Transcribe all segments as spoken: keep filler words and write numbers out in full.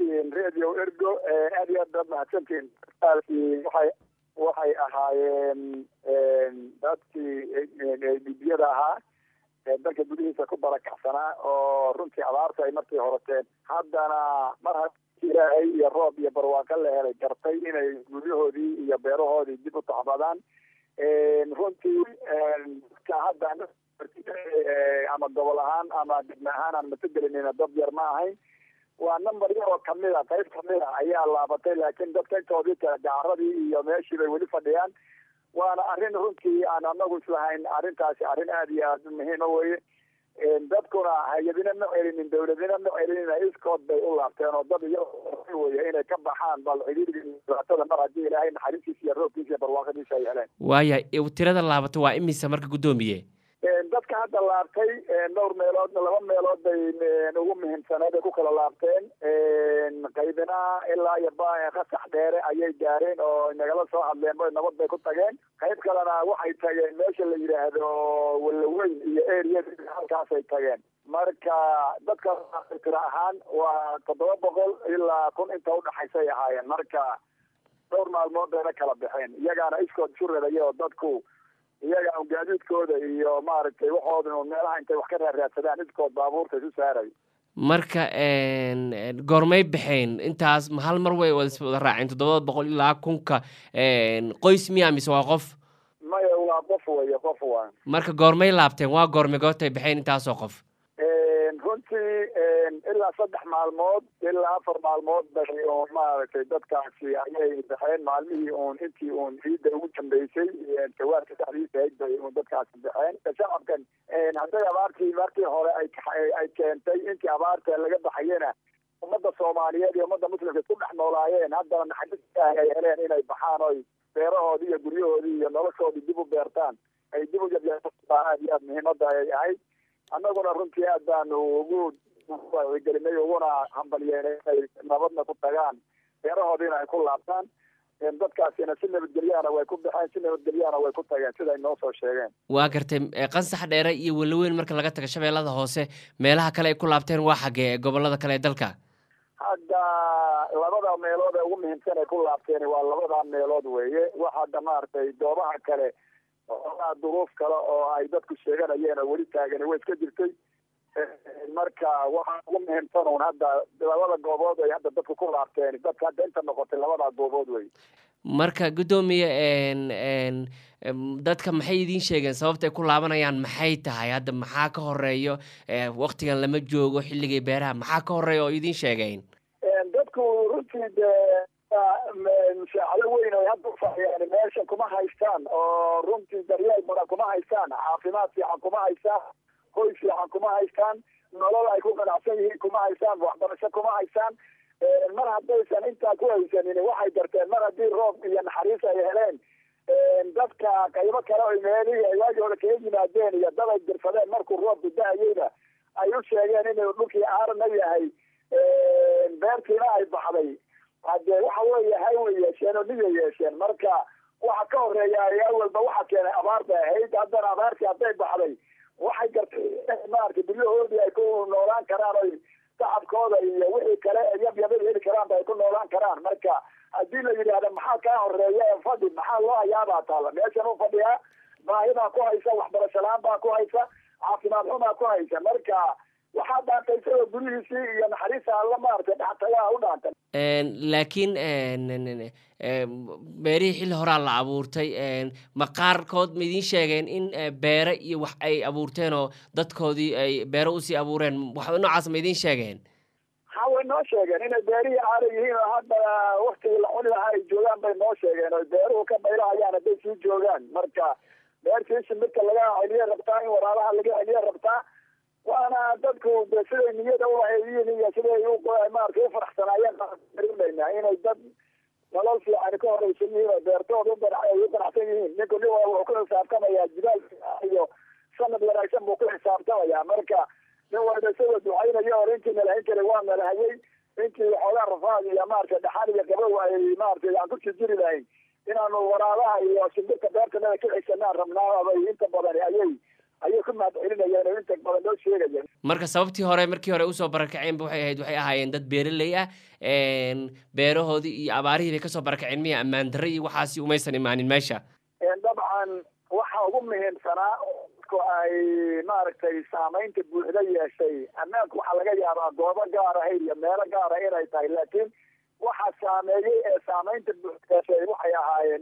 mahadsantihiin radio ergo aad iyo aad baad mahadsantihiin waxay waxay ahaayeen dadkii dhibiyada ahaa ee dalka gudihiisa ku barakacsanaa oo runtii abaarta ay markii horeteen haddana mar haddii ilaahay iyo roob iyo barwaaqo la helay gartay inay guryahoodii iyo beerahoodii dib u tacbadaan runtii dadka hadda ama gobol ahaan ama degme ahaan aan matagelinayna dad yar ma ahayn waa number yar oo kamida qayb kamida ayaa laabatay laakiin dadka intoodii kale gaaradii iyo meeshii bay weli fadhiyaan waana arrin runtii aan anagu islahayn arrintaasi arrin aada iyo aada muhiima weye dadkuna hay-adina ma celinin dawladina ma celinin iskood bay u laabteen oo dad iyago weye inay ka baxaan bal cidhiidhii dhibaatada mar haddii ilaahay naxariistiisa iyo roobkiisa iyo barwaaqadiisa ay heleen waaya tirada laabata waa imisa marka guddoomiye dadka hadda laabtay dhowr meelood laba meelood bay ugu muhiimsaneed ay ku kala laabteen qaybina ilaa iyo qasax dheere ayay gaareen oo nagala soo hadleen bay nabad bay ku tageen qayb kalena waxay tageen meesha la yidhaahdo walaweyn iyo eriyada halkaasay tageen marka dadka tira ahaan waa toddoba boqol ilaa kun inta udhaxaysay ahaayeen marka dhowr maalmood bayna kala baxeen iyagaana iskood isu radaya oo dadku iyaga gaadiidkooda iyo maaragtay waxooda meelaha intay wax ka raaraadsadaan iskood baabuurta isu saaray marka goormay baxeen intaas hal mar way wada raaceen toddobada boqol ilaa kunka qoys miya mise waa qof maya waa qof weye qof waa marka goormay laabteen waa goormay goortay baxeen intaasoo qof runtii ilaa saddex maalmood ilaa afar maalmood bay un maaragtay dadkaasi ayay baxeen maalmihii uun intii uun ciidda ugu dambeysay jawaabka dhexdiisa ayd bay un dadkaasi baxeen shacabkan hadday abaartii markii hore ay ay keentay intii abaarta laga baxayena ummadda soomaaliyeed iyo ummadda muslimka isku dhex noolaayeen haddana naxariista ay heleen inay baxaan oy beerahoodii iyo guryahoodii iyo noloshoodii dib u beertaan ay dib u yabyaan aad iyo aad muhiimadda ay ahayd annaguna runtii aad baanu ugu wacyigelinay uguna hambalyeelay inay nabadna ku tagaan beerahoodiina ay ku laabtaan dadkaasina si nabadgelyaana way ku baxeen si nabadgelyaana way ku tageen siday noo soo sheegeen waa gartay qansax dheere iyo walaweyn marka laga taga shabeellada hoose meelaha kale ay ku laabteen waa xaggee gobolada kale ee dalka hadda labada meelood ee ugu muhiimsan ay ku laabteen waa labada meelood weeye waxa hadda maaragtay goobaha kale oolaa duruuf kale oo ay dadku sheeganayeen oo weli taagan way iska jirtay marka waxaa ugu muhiimsan un hadda labada goobood ay hadda dadku ku laabteen dadka hadda inta noqotay labada goobood wey marka guddoomiye dadka maxay idiin sheegeen sababta ay ku laabanayaan maxay tahay hadda maxaa ka horeeyo waktigan lama joogo xilligii beeraha maxaa ka horeeya oo idiin sheegeen dadku runtii dee musaacado weyn ay hadda ufahayaan meesha kuma haystaan oo runtii daryeel badan kuma haystaan caafimaad fiican kuma haystaan hoy fiican kuma haystaan nolol ay ku ganacsan yihiin kuma haystaan waxbarasho kuma haystaan mar haddaysan intaa ku haysanin waxay garteen mar haddii roob iyo naxariis ay heleen dadka qaybo kale oy meelihii ay waagii hore kaga yimaadeen iyo dad ay dirsadeen markuu roobku da-ayeyna ay u sheegeen inuu dhulkii aarna yahay beertiina ay baxday hadee waxa weeye hay way yeesheen oo niya yeesheen marka waxa ka horeeya awalba waxa keenay abaar bay ahayd haddana abaartii hadday baxday waxay gartay maaragtay guryahoodii ay ku noolaan karaan oy shacabkooda iyo wixii kale yabyabay heli karaan ba ay ku noolaan karaan marka haddii la yidhaahda maxaa kaa horeeya ee fadhi maxaa loo hayaabaa taala meeshan u fadhiyaa baahibaa ku haysa waxbarasho la-aan baa ku haysa caafimaad xumaa ku haysa marka waxaa dhaantay isagoo gurihiisii iyo naxariista alla maaragtay dhextagaa u dhaantay laakiin beerihii xilli horaa la abuurtay ma qaarkood ma idiin sheegeen in beere iyo wax ay abuurteen oo dadkoodii ay beere usii abuureen wax noocaas ma idiin sheegeen ha way noo sheegeen inay beerihii aara yihiin oo hadda waktigii la cuni lahaa ay joogaan bay noo sheegeen oo beeruhu ka baylahayaan hadday sii joogaan marka beertii shimbirka laga celiye rabtaa in waraabaha laga celiye rabtaa waana dadku de siday niyada uhayiin iyo siday maaragtay ufaraxsanaayeen baarinayna inay dad nolol fiican ka horeysan yihiin oo beertooda u ganacsan yihiin ninku nin wuxuu ku xisaabtamayaa jibaal iyo sanad wanaagsan buu ku xisaabtamayaa marka nin walba isagoo ducaynayo or intii nalahayn jiray waa nalahayay intii xoogaa rafaad iyo maaragtay dhaxan iyo gabow ay maaragtay aan kusii jiri lahayn inaanu waraabaha iyo shimbirka beertanada ka xisanaan rabnaa bay inta badan ayay ayay ku mahadcelinayeen oo inta badan loo sheegayeen. marka sababtii hore markii hore usoo barakaceen waxay ahayd waxay ahaayeen dad beeraley ah beerahoodii iyo abaarihii bay kasoo barakaceen miya ammaan darre iyo waxaasi umaysan imaanin meesha. dabcan waxa ugu muhiimsanaa oo ay maaragtay saamaynta buuxda yeeshay ammaanku waxaa laga yaabaa goobo gaar ah iyo meelo gaar ah inay tahay laakiin waxa saameeyey ee saamaynta buuxda yeeshay waxay ahaayeen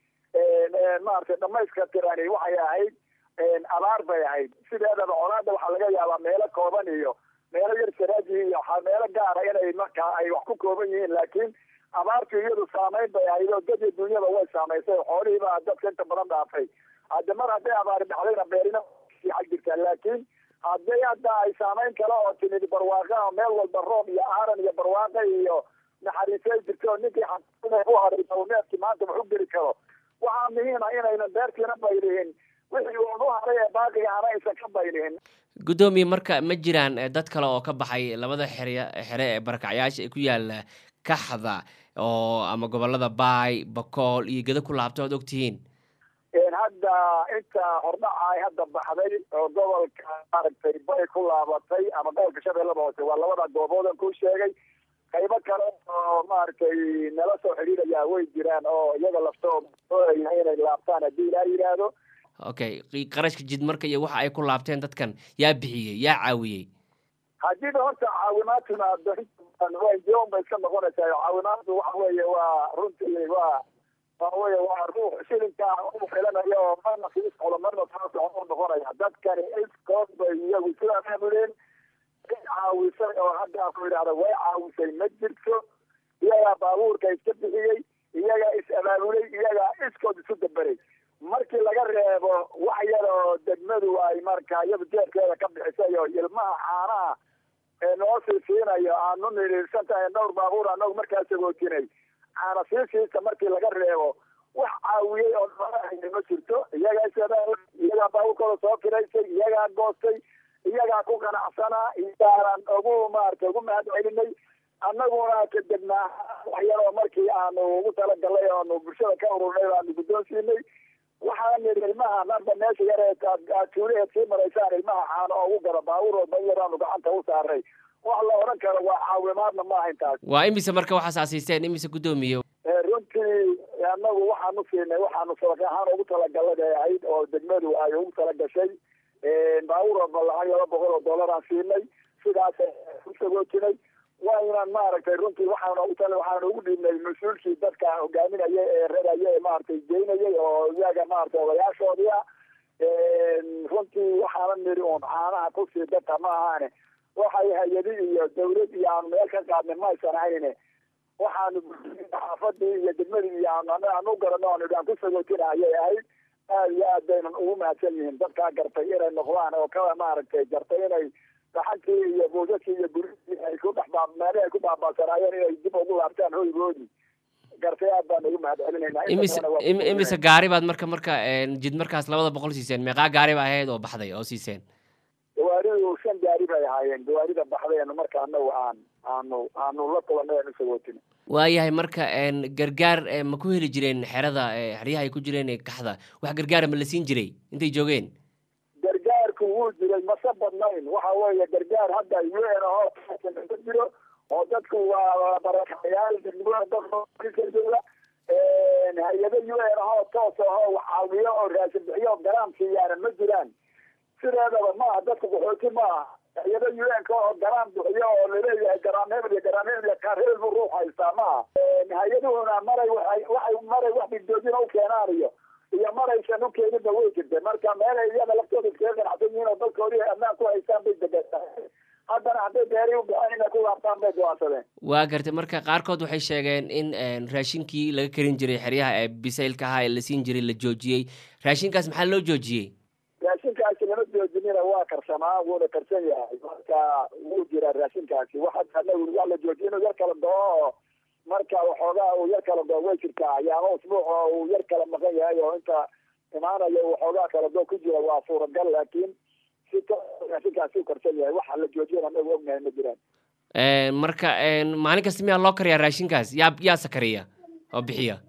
ee maaragtay dhamayska tirani waxay ahayd abaar bay ahayd sideedaba colaada waxaa laga yaabaa meelo kooban iyo meelo yar saraaji iyo meelo gaara inay markaa ay wax ku kooban yihiin laakiin abaartu iyadu saamayn bay ahayd oo dad iyo dunyada way saamaysay xoolihii baa dadka inta badan dhaafay hadda mar hadday abaari dhacdayna beerina fiican jirtaa laakiin hadday hadda ay saamayn kale oo timid barwaaqa meel walba roob iyo aaran iyo barwaaqa iyo naxariisay jirto ninkii xaqiiqada u haray oo neefkii maanta wax u geli karo waxaa muhiim ah inaynan beertiina baylihin wixii uu u haray ee baaqiga ana aysan ka baylihin. Gudoomiye marka ma jiraan dad kale oo ka baxay labada xere xere ee barakacyaasha ee ku yaala Kaxda oo ama gobolada Baay, Bakool iyo Gedo ku laabtay oo ogtihiin? een hadda inta hordhaca ay hadda baxday oo gobolka maaragtay Baay ku laabatay ama gobolka Shabeellaha Hoose waa labada goobood aan ku sheegay qaybo kale oo maaragtay nala soo xiriiraya way jiraan oo iyaga laftooda inay laabtaan haddii ilaahay yiraahdo. okay qarashka jid marka iyo waxa ay ku laabteen dadkan yaa bixiyay yaa caawiyay? haddii horta caawimaad timaado waa joon bay iska noqonaysaa caawimaadu waxa weeye waa runtii waa waa weeye waa ruux shilinka u filanayo oo marna si isqolo marna taas oo noqonaya dadkani iskood bay iyagu sida maamuleen caawisay oo hadda ku yiraahdo way caawisay ma jirto iyaga baabuurka iska bixiyay iyaga is abaabulay iyaga iskood isu dabaray markii laga reebo wax yar oo degmadu ay markaa iyadu jeerkeeda ka bixisay oo ilmaha caanaha ee noo sii siinayo aanu niriirsan tahay dhowr baabuur anagu markaa sagootinay caana sii siista markii laga reebo wax caawiyey oo dhamaahayna ma jirto iyagaa isadaa iyagaa baabuurkooda soo firaysay iyagaa goostay iyagaa ku ganacsanaa iyaanan ugu maaragtay ugu mahad celinay annaguna ka degnaa wax yar oo markii aanu ugu talagalay oonu bulshada ka ururnay baanu guddoonsiinay waxaan nidhi ilmaha marba meesha yar ee tuulaheed sii maraysaan ilmaha caano oo ugu garo baabuur walba yaraanu gacanta u saaray wax la odhan karo waa caawimaadna maaha intaas. waa imise marka waxaas asiisteen imise gudoomiye? runtii annagu waxaanu siinay waxaanu sadaq ahaan ugu talagalay ahayd oo degmadu ay ugu talagashay baabuur walba lacag laba boqol oo dollar aan siinay sidaas u sagoojinay waa inaan maaragtay runtii waxaana u tala waxaana ugu dhiibnay mas-uulkii dadka hogaaminaya ee radaya ee maaragtay geynayay oo iyaga maaragtay odayaashoodii ah runtii waxaana niri uun caanaha kusii dadka ma ahaane waxay hay-adi iyo dawlad iyo aanu meel ka qaadnay ma aysan ahayne waxaanu xaafadii iyo degmadii iyo aanu garano aan aan ku sagootina ayay ahayd aad iyo aad baynan ugu mahadsan yihiin dadkaa gartay inay noqdaan oo ka maaragtay gartay inay gaxantii iyo buusaskii iyo guridii ay ku dhex meelihii ay ku baabasanaayeen inay dib ugu laabtaan hoygoodii gartay aad baan ugu mahad celinaynaa. imise imise gaari baad marka marka jid markaas labada boqol siiseen meeqaa gaari ba ahayd oo baxday oo siiseen? gawaaridu shan gaari bay ahaayeen gawaarida baxdaynu marka anagu aan aanu aanu la kulanay aanu sagootin. waayahay marka gargaar ma ku heli jireen xerada xeryaha ay ku jireen Kaxda wax gargaar ma la siin jiray intay joogeen? wuu jiray mase badnayn waxa weeye gargaar hadda U N oo jiro oo dadku waa barakacayaal degmada dadkooda hay-ado U N oo toos oo caawiyo oo raashin bixiyo garaam siiyaan ma jiraan sideedaba maaha dadku qaxooti maaha hay-ado U N oo garaam bixiyo oo laleeyahay garaam hebel iyo garaam hebel iyo kaar hebel buu ruux haystaa maaha hay-aduhuna maray waxay waxay maray wax dhigdoojina u keenaan iyo iyo maraysan u keenida way jirtay marka meel iyada laftooda iskaga ganacsan yihiin oo dalkoodii ammaan ku haystaan bay degantahay haddana hadday beeri u baxeen inay ku laabtaan bay go'aansadeen. waa gartay marka qaarkood waxay sheegeen in raashinkii laga karin jiray xeryaha ee bisaylka ahaa ee la siin jiray la joojiyey raashinkaas maxaa loo joojiyey? raashinkaasi lama joojinina waa karsamaa wuuna karsan yahay marka wuu jiraa raashinkaasi waxa anagu waa la joojiyay inuu yar kala doo marka waxoogaa uu yar kala doo way jirtaa ayaama usbuuc oo uu yar kala maqan yahay oo inta imaanayo waxoogaa kala doo ku jira waa suuragal laakiin si raashinkaasi u karsan yahay waxa la joojiyana anagu ognahay ma jiraan. marka maalin kasta miyaa loo kariyaa raashinkaas yaa yaa sakariya oo bixiya?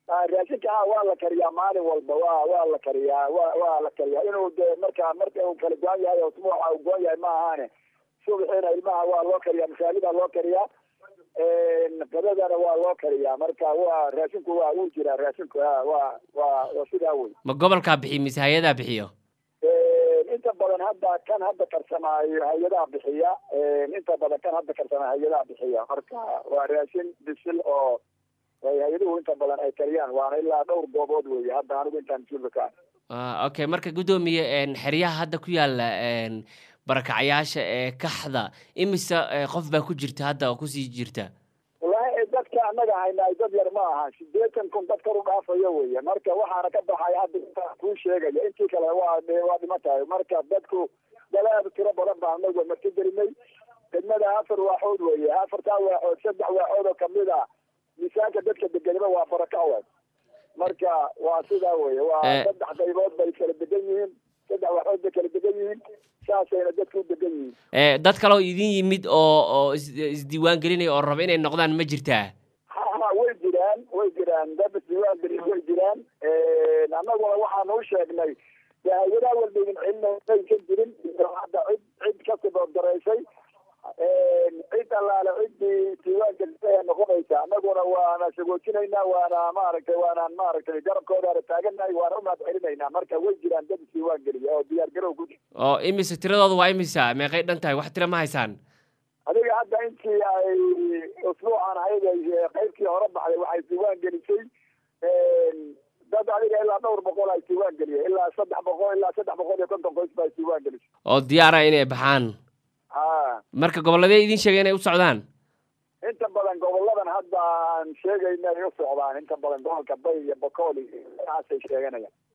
raashinka ha waa la kariyaa maalin walba waa waa la kariyaa waa waa la kariyaa inuu de marka marka uu kala go'an yahay oo usbuuca uu go'an yahay ma ahaane subaxiina ilmaha waa loo kariyaa masaajida loo kariyaa qadadana waa loo kariyaa marka waa raashinku waa uu jiraa raashinku waa waa waa sidaa wey. ma gobolkaa bixiyo mise hay-adaa bixiyo? inta badan hadda kan hadda karsamaayo hay-adaha bixiya inta badan kan hadda karsamaayo hay-adaha bixiya marka waa raashin bisil oo hay-aduhu inta badan ay kariyaan waana ilaa dhowr goobood weeye hadda anigu intaan mas-uulka ka ah. okay marka guddoomiye xeryaha hadda ku yaala barakacayaasha ee kaxda imise qof baa ku jirta hadda oo kusii jirta? wallahi dadka annaga haynaa dad yar ma aha sideetan kun dad kor u dhaafayo weeye marka waxaana ka baxaya hadda intaan kuu sheegaya intii kale waa waa dhima tahay marka dadku dalaada tiro badan baa anagu marti gelinay degmada afar waaxood weeye afartaa waaxood saddex waaxood oo kamid a miisaanka dadka deganima waa barakacawe marka waa sidaa weeye waa saddex qaybood bay kala degan yihiin saddex waaxood bay kala degan yihiin saasayna dadku degan yihiin. dad kale oo idin yimid oo oo isdiiwaan gelinaya oo raba inay noqdaan ma jirtaa? ha way jiraan way jiraan dad isdiiwaan gelin way jiraan annaguna waxaan u sheegnay de hay-adaha walba idin celinaysan jirin hadda cid cid ka sibodaraysay cid allaale ciddii diiwaanka noqonaysa annaguna waana sagoojinaynaa waana maaragtay waanaan maaragtay garabkoodaana taaganahay waana umahad celinaynaa marka way jiraan dad isdiiwaan geliya oo diyaar garow ku jira. oo imise tiradooda waa imisa meeqay dhan tahay wax tira ma haysaan? adiga hadda intii ay usbuucan ayaga qaybtii hore baxday waxay diiwaan gelisay dad adiga ilaa dhowr boqol ay diiwaan geliyay ilaa saddex boqol ilaa saddex boqol iyo konton qoys baa diiwaan gelisay oo diyaara inay baxaan. ha marka gobolladee idin sheegay inay u socdaan? inta badan goboladan hadda aan sheegayna ay u socdaan inta badan gobolka bay iyo bokool iyo waxaasay sheeganayaan.